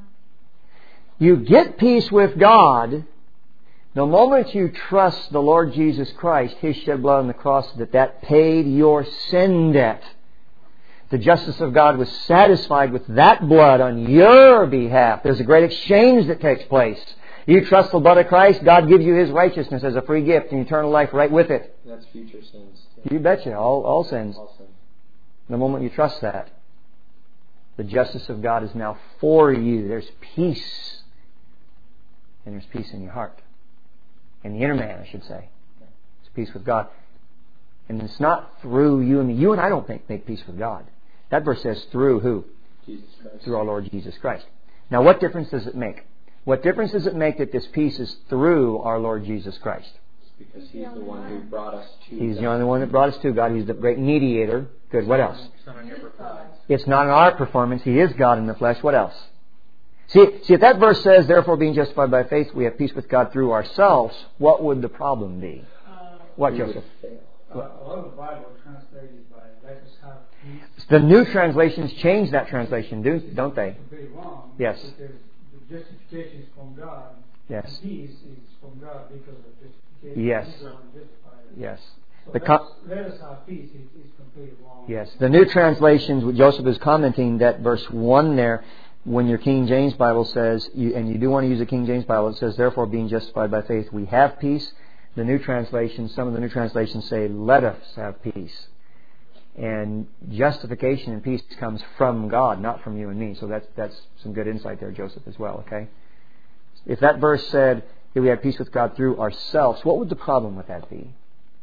You get peace with God the moment you trust the Lord Jesus Christ, His shed blood on the cross, that that paid your sin debt. The justice of God was satisfied with that blood on your behalf. There's a great exchange that takes place. You trust the blood of Christ, God gives you His righteousness as a free gift and eternal life right with it. That's future sins. Too. You betcha, all, all sins. All sin. The moment you trust that, the justice of God is now for you. There's peace. And there's peace in your heart. In the inner man, I should say. It's peace with God. And it's not through you and me. You and I don't make, make peace with God. That verse says through who? Jesus Christ. Through our Lord Jesus Christ. Now what difference does it make? What difference does it make that this peace is through our Lord Jesus Christ? It's because He's the one who brought us to He's God. the only one that brought us to God. He's the great mediator. Good. What else? It's not on your performance. It's not in our performance. He is God in the flesh. What else? See, see, if that verse says, therefore being justified by faith, we have peace with God through ourselves, what would the problem be? Uh, What, We would Joseph? fail. uh, a lot of the Bible translated by let us have peace. The new translations change that translation, do, don't they? Very wrong. Yes. Because the justification is from God. Yes. And peace is from God because of justification. Yes. He's the one who justified us. Yes. So The let, com- us, let us have peace is, is completely wrong. Yes. The new translations, Joseph is commenting that verse one there, when your King James Bible says, you, and you do want to use a King James Bible, it says, therefore being justified by faith, we have peace. The new translations, some of the new translations say, let us have peace. And justification and peace comes from God, not from you and me. So that's that's some good insight there, Joseph, as well, okay? If that verse said that we have peace with God through ourselves, what would the problem with that be?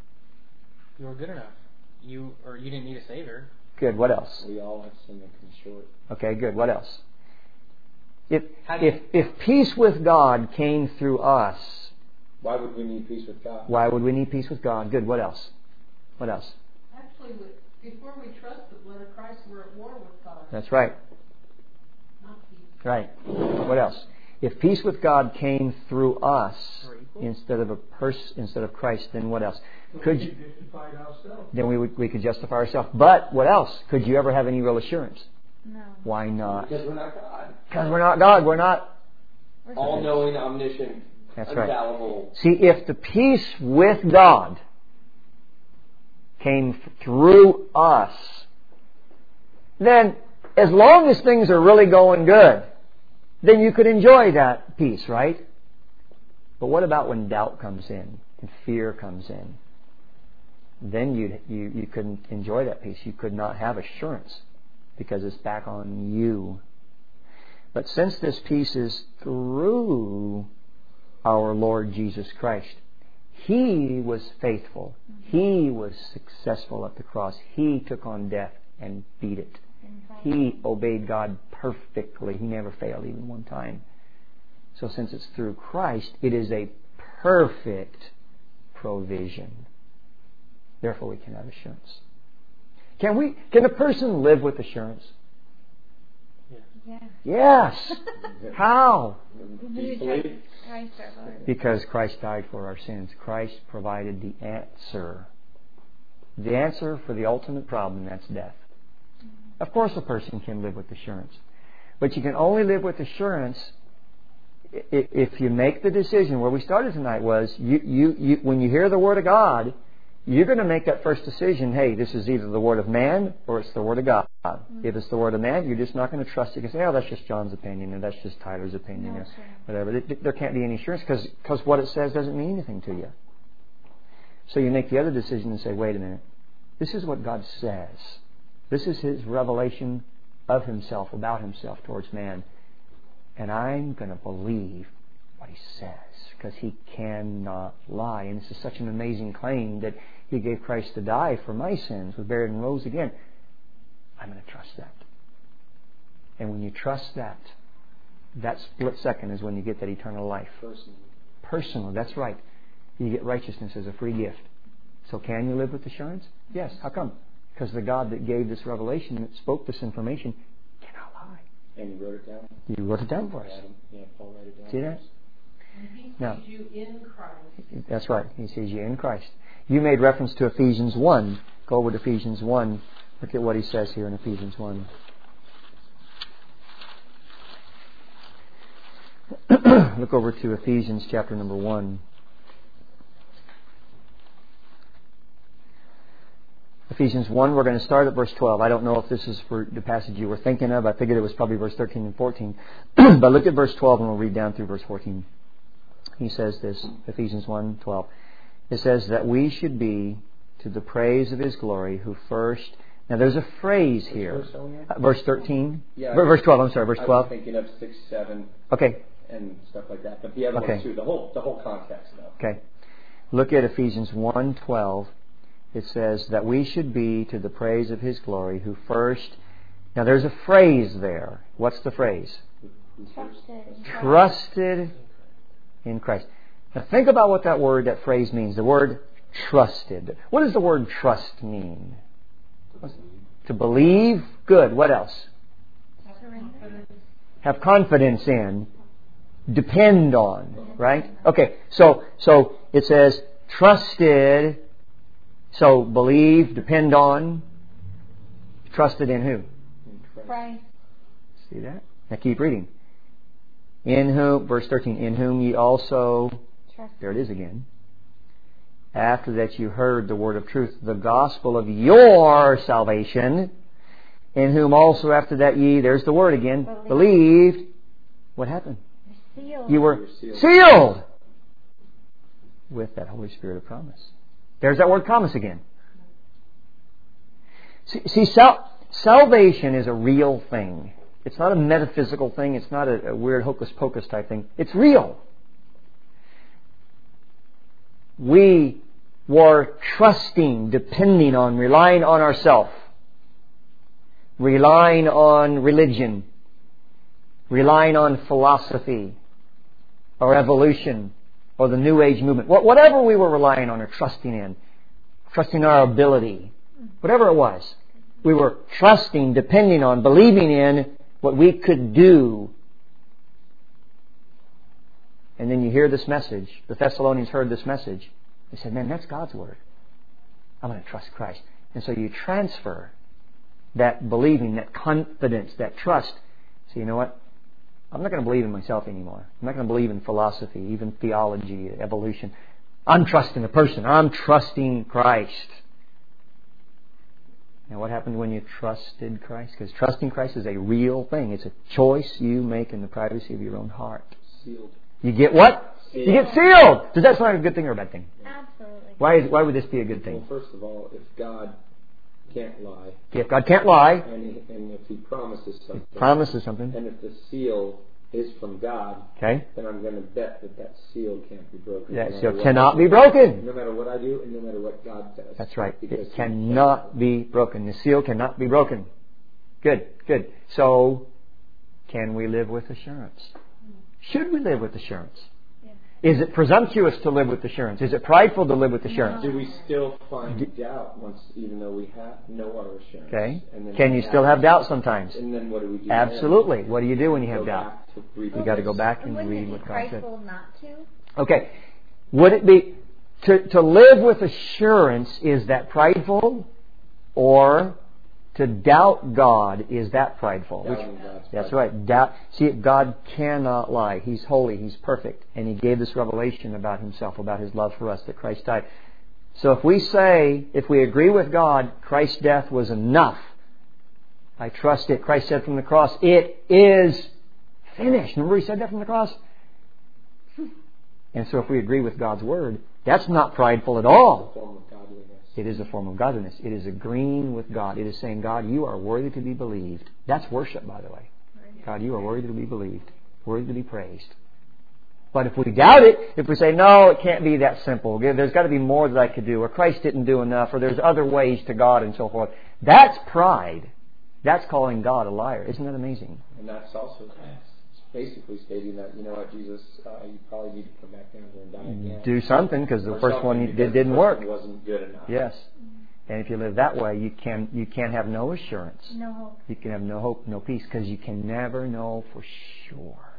You were good enough. You or you didn't need a savior. Good, what else? We all have sinned and come short. Okay, good, what else? If, How do if, you- if peace with God came through us, Why would we need peace with God? why would we need peace with God? Good, what else? What else? Actually, we- before we trust the blood of Christ, we're at war with God, That's right. not peace. Right. What else? If peace with God came through us We're equal. instead of a person, instead of Christ, then what else? So Could we you, can justify it ourselves. then we would we could justify ourselves. But what else? Could you ever have any real assurance? No. Why not? Because we're not God. Because we're not God. We're not. We're All-knowing, omniscient, That's right. infallible. See, if the peace with God came through us, then as long as things are really going good, then you could enjoy that peace, right? But what about when doubt comes in and fear comes in? Then you you you couldn't enjoy that peace. You could not have assurance because it's back on you. But since this peace is through our Lord Jesus Christ, He was faithful. He was successful at the cross. He took on death and beat it. He obeyed God perfectly. He never failed even one time. So since it's through Christ, it is a perfect provision. Therefore we can have assurance. Can we? Can a person live with assurance? Yeah. Yes. How? Peacefully. Christ our Lord. Because Christ died for our sins. Christ provided the answer. The answer for the ultimate problem, and that's death. Of course a person can live with assurance. But you can only live with assurance if you make the decision. Where we started tonight was, you, you, you, when you hear the Word of God, you're going to make that first decision, hey, this is either the Word of man or it's the Word of God. Mm-hmm. If it's the Word of man, you're just not going to trust it. You can say, oh, that's just John's opinion, or that's just Tyler's opinion, No, or sure. whatever. There can't be any assurance because what it says doesn't mean anything to you. So you make the other decision and say, wait a minute, this is what God says. This is His revelation of Himself, about Himself towards man. And I'm going to believe what He says, because He cannot lie. And this is such an amazing claim that He gave Christ to die for my sins, was buried and rose again. I'm going to trust that. And when you trust that, that split second is when you get that eternal life. Personal. Personal, that's right. You get righteousness as a free gift. So can you live with assurance? Yes. How come? Because the God that gave this revelation, that spoke this information, cannot lie. And you wrote it down? You wrote it down for us. Adam, yeah, Paul wrote it down. See that? And he sees Now, you in Christ. that's right. He sees you in Christ. You made reference to Ephesians one. Go over to Ephesians one. Look at what he says here in Ephesians one. Look over to Ephesians chapter number one. Ephesians one, we're going to start at verse twelve. I don't know if this is for the passage you were thinking of. I figured it was probably verse thirteen and fourteen. But look at verse twelve and we'll read down through verse fourteen. He says this, Ephesians one twelve. It says that we should be to the praise of His glory who first... Now there's a phrase here. Uh, verse thirteen? Yeah. Verse twelve, I'm sorry, verse twelve. I was thinking of six, seven, Okay. and stuff like that. But the other Okay. ones too, the whole, the whole context though. Okay. Look at Ephesians one twelve. It says that we should be to the praise of His glory who first... Now there's a phrase there. What's the phrase? Trusted. Trusted in Christ. Now think about what that word, that phrase means. The word trusted. What does the word trust mean? To believe. Good. What else? Surrender. Have confidence in. Depend on. Right? Okay. So, so it says trusted. So believe, depend on. Trusted in who? Christ. See that? Now keep reading. In whom, verse thirteen, in whom ye also, Trusted. there it is again. After that you heard the word of truth, the gospel of your salvation, in whom also after that ye, there's the word again, Believed. believed. What happened? Sealed. You were You were sealed. sealed with that Holy Spirit of promise. There's that word promise again. See, see sal- salvation is a real thing. It's not a metaphysical thing. It's not a, a weird hocus pocus type thing. It's real. We were trusting, depending on, relying on ourselves, relying on religion, relying on philosophy, or evolution, or the New Age movement. Whatever we were relying on or trusting in, trusting our ability, whatever it was, we were trusting, depending on, believing in what we could do. And then you hear this message. The Thessalonians heard this message. They said, man, that's God's word. I'm going to trust Christ. And so you transfer that believing, that confidence, that trust. So you know what? I'm not going to believe in myself anymore. I'm not going to believe in philosophy, even theology, evolution. I'm trusting a person. I'm trusting Christ. Now what happened when you trusted Christ? Because trusting Christ is a real thing. It's a choice you make in the privacy of your own heart. Sealed. You get what? Sealed. You get sealed. Does that sound like a good thing or a bad thing? Absolutely. Why is, why would this be a good Well, thing? first of all, if God can't lie, If God can't lie, and, he, and if He promises something, promises something, and if the seal is from God, okay? then I'm going to bet that that seal can't be broken. That no seal matter what cannot I be do. broken. No matter what I do, and no matter what God does. That's right. Because It He cannot be broken. The seal cannot be broken. Good, good. So, can we live with assurance? Should we live with assurance? Is it presumptuous to live with assurance? Is it prideful to live with assurance? Do we still find doubt once, even though we have know our assurance? Okay. And then Can we you still have doubt sometimes? And then what do we do? Absolutely. then? What do you do when you Go have doubt? back to read You the got to go text. back and Wouldn't read it be what God said. prideful not to? Okay. Would it be to to live with assurance? Is that prideful, or to doubt God? Is that prideful? Which, Doubting God's that's prideful. right. Doubt. See, God cannot lie. He's holy. He's perfect, and He gave this revelation about Himself, about His love for us, that Christ died. So if we say, if we agree with God, Christ's death was enough. I trust it. Christ said from the cross, it is finished. Remember He said that from the cross? And so if we agree with God's Word, that's not prideful at all. It's a form of godliness. It is a form of godliness. It is agreeing with God. It is saying, God, you are worthy to be believed. That's worship, by the way. God, you are worthy to be believed, worthy to be praised. But if we doubt it, if we say, no, it can't be that simple, there's got to be more that I could do, or Christ didn't do enough, or there's other ways to God and so forth, that's pride. That's calling God a liar. Isn't that amazing? And that's also basically stating that, you know what, Jesus, uh, you probably need to come back down here and die again. Do something, because the Or first one something, did, because didn't the work. first one wasn't good enough. Yes. And if you live that way, you can you can have no assurance. No hope. You can have no hope, no peace, because you can never know for sure.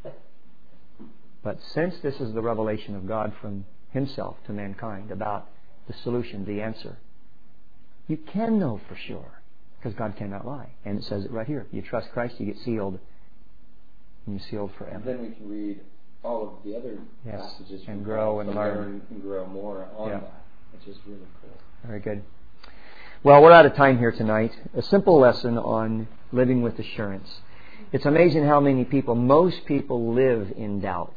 But since this is the revelation of God from Himself to mankind about the solution, the answer, you can know for sure, because God cannot lie. And it says it right here. You trust Christ, you get sealed, and you're sealed forever. And then we can read all of the other Yes, passages and from grow Paul and to learn. and grow more on Yeah. that, which is really cool. Very good. Well, we're out of time here tonight. A simple lesson on living with assurance. It's amazing how many people, most people live in doubt.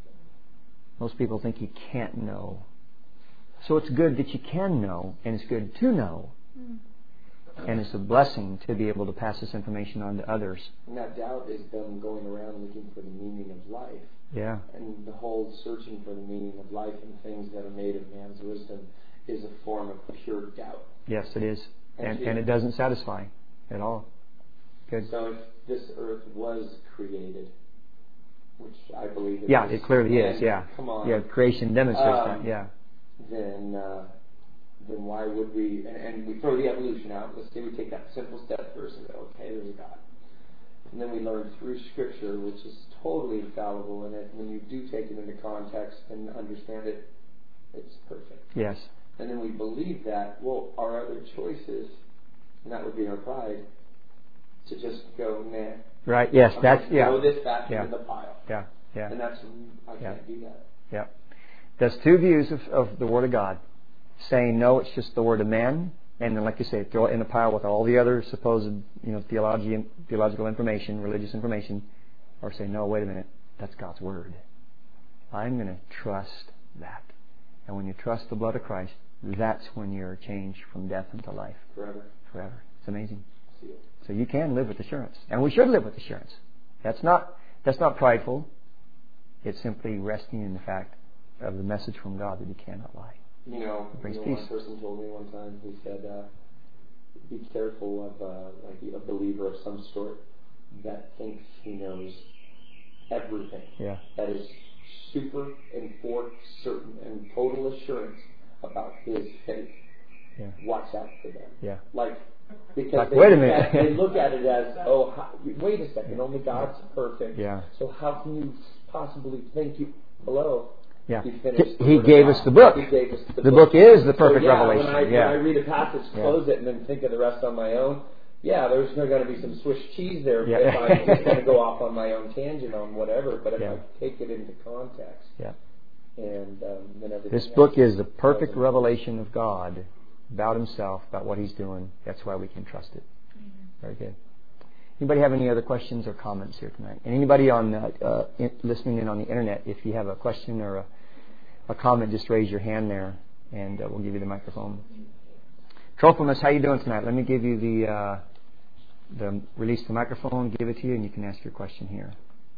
Most people think you can't know. So it's good that you can know, and it's good to know. Mm. And it's a blessing to be able to pass this information on to others. And that doubt is them going around looking for the meaning of life. Yeah. And the whole searching for the meaning of life and things that are made of man's wisdom is a form of pure doubt. Yes, it is. And, Actually, and it doesn't satisfy at all. Good. So if this earth was created, which I believe it Yeah, is, it clearly and is, yeah. Come on. Yeah, creation demonstrates Um, that, yeah. Then, uh, then why would we? And, and we throw the evolution out. Let's say we take that simple step first and go, okay, there's a God. And then we learn through Scripture, which is totally infallible, and it, when you do take it into context and understand it, it's perfect. Yes. And then we believe that, well, our other choices, and that would be our pride, to just go, nah. Right, yes, I'm that's, gonna yeah. throw this back Yeah. into the pile. Yeah, yeah. And that's, I Yeah. can't do that. Yeah. There's two views of, of the Word of God. Saying, no, it's just the Word of man. And then, like you say, throw it in a pile with all the other supposed, you know, theology, theological information, religious information. Or say, no, wait a minute, that's God's Word. I'm going to trust that. And when you trust the blood of Christ, that's when you're changed from death into life. Forever. Forever. It's amazing. See it. So you can live with assurance. And we should live with assurance. That's not that's not prideful. It's simply resting in the fact of the message from God that He cannot lie. You know, It brings you know peace. one person told me one time, he said, uh, be careful of uh, like a believer of some sort that thinks he knows everything. Yeah. That is super and for certain and total assurance about his faith. Yeah. Watch out for them. Yeah. Like, because Like, they, wait a look minute. At, they look at it as, oh, how, wait a second, only God's perfect. Yeah. So how can you possibly think you, hello? Yeah. He, finished the He Word of gave God. us the book. He gave us the, The book. book is the perfect so, yeah, revelation. When I, yeah. when I read a passage, close it, and then think of the rest on my own, yeah, there's going to be some Swiss cheese there Yeah. if I'm just going to go off on my own tangent on whatever. But if Yeah. I take it into context, Yeah. and um, then everything This else book is the perfect doesn't- revelation of God about Himself, about what He's doing. That's why we can trust it. Very good. Anybody have any other questions or comments here tonight? And anybody on uh, uh, in, listening in on the internet, if you have a question or a, a comment, just raise your hand there, and uh, we'll give you the microphone. Trophimus, how you doing tonight? Let me give you the uh, the release the microphone, give it to you, and you can ask your question here.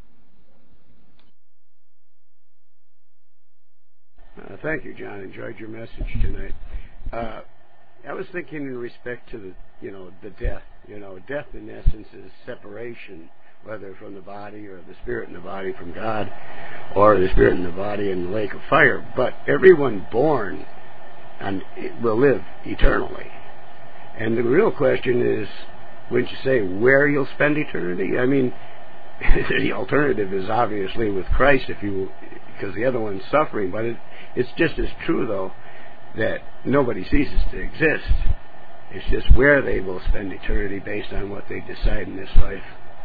Uh, thank you, John. Enjoyed your message tonight. Uh, I was thinking in respect to the, you know, the death. You know, death in essence is separation, whether from the body or the spirit in the body from God, or the spirit in the body in the lake of fire. But everyone born and will live eternally. And the real question is, wouldn't you say where you'll spend eternity? I mean, the alternative is obviously with Christ, if you, because the other one's suffering. But it, it's just as true, though, that nobody ceases to exist. It's just where they will spend eternity based on what they decide in this life.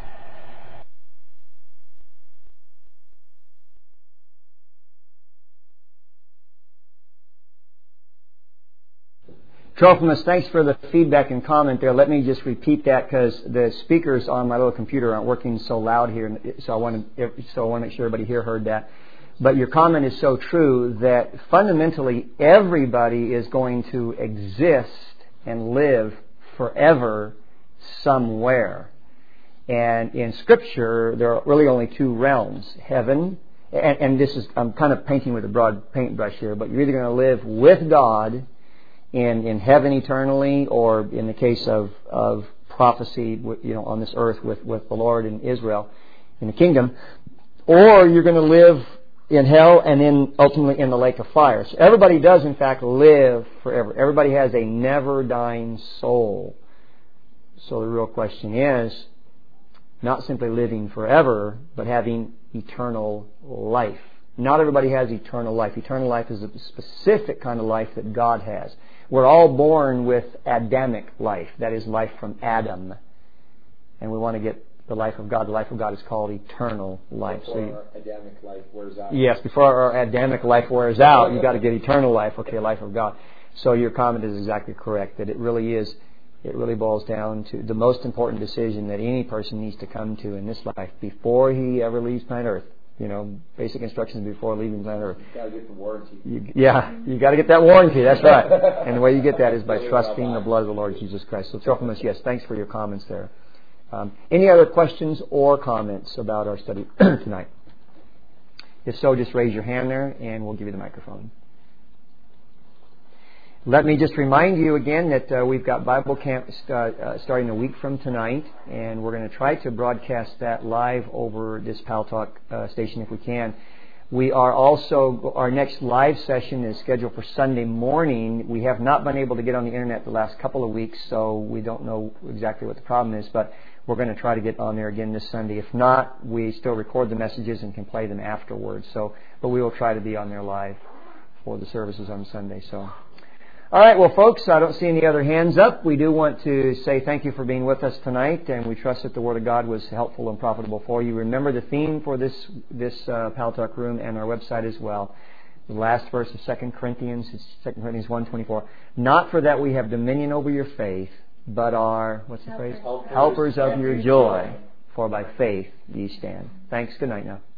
Trophimus, thanks for the feedback and comment there. Let me just repeat that because the speakers on my little computer aren't working so loud here, so I want to so I want to make sure everybody here heard that. But your comment is so true that fundamentally everybody is going to exist and live forever somewhere. And in Scripture, there are really only two realms: heaven, and, and this is I'm kind of painting with a broad paintbrush here, but you're either going to live with God in, in heaven eternally, or in the case of, of prophecy, you know, on this earth with, with the Lord and Israel in the kingdom, or you're going to live in hell and then ultimately in the lake of fire. So everybody does, in fact, live forever. Everybody has a never-dying soul. So the real question is not simply living forever, but having eternal life. Not everybody has eternal life. Eternal life is a specific kind of life that God has. We're all born with Adamic life. That is life from Adam. And we want to get the life of God. The life of God is called eternal life. Before so you, our Adamic life wears out. Yes, before our Adamic life wears out, you've got to get eternal life. Okay, life of God. So your comment is exactly correct, that it really is, it really boils down to the most important decision that any person needs to come to in this life before he ever leaves planet Earth. You know, basic instructions before leaving planet Earth. You gotta get the warranty. You, yeah, you got to get that warranty. That's right. And the way you get that is by trusting the blood of the Lord Jesus Christ. So, Trophimus, yes, thanks for your comments there. Um, any other questions or comments about our study tonight? If so, just raise your hand there, and we'll give you the microphone. Let me just remind you again that uh, we've got Bible Camp st- uh, starting a week from tonight, and we're going to try to broadcast that live over this Pal Talk uh, station if we can. We are also, our next live session is scheduled for Sunday morning. We have not been able to get on the internet the last couple of weeks, so we don't know exactly what the problem is, but we're going to try to get on there again this Sunday. If not, we still record the messages and can play them afterwards. So, but we will try to be on there live for the services on Sunday. So. All right, well, folks, I don't see any other hands up. We do want to say thank you for being with us tonight, and we trust that the Word of God was helpful and profitable for you. Remember the theme for this this uh, Pal Talk room and our website as well. The last verse of Second Corinthians, it's Second Corinthians one twenty-four. Not for that we have dominion over your faith, but are, what's the phrase? Helpers, Helpers of your joy, for by faith ye stand. Thanks. Good night now.